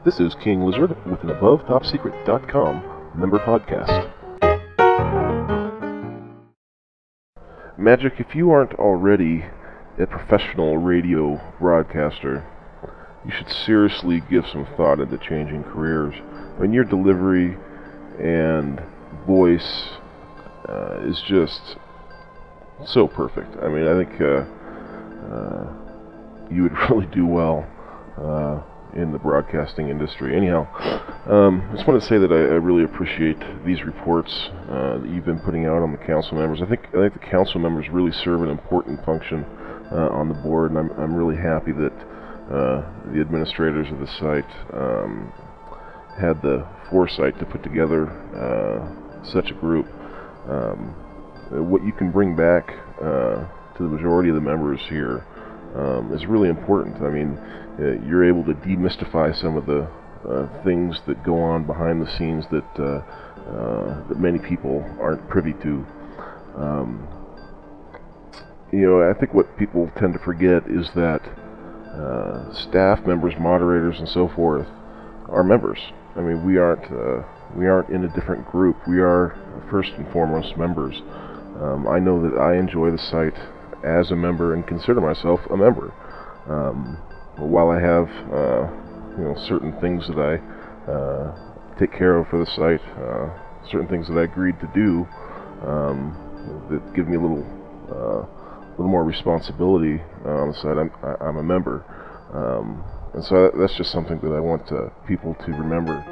This is King Lizard with an AboveTopSecret.com member podcast. Magic, if you aren't already a professional radio broadcaster, you should seriously give some thought into changing careers. I mean, your delivery and voice is just so perfect. I mean, I think you would really do well in the broadcasting industry. Anyhow, I just want to say that I really appreciate these reports that you've been putting out on the council members. I think the council members really serve an important function on the board, and I'm really happy that the administrators of the site had the foresight to put together such a group. What you can bring back to the majority of the members here is really important. I mean, you're able to demystify some of the things that go on behind the scenes that many people aren't privy to. I think what people tend to forget is that staff members, moderators, and so forth are members. I mean, we aren't in a different group. We are first and foremost members. I know that I enjoy the site as a member and consider myself a member. While I have certain things that I take care of for the site, certain things that I agreed to do that give me a little more responsibility on the site, I'm a member. And so that's just something that I want people to remember.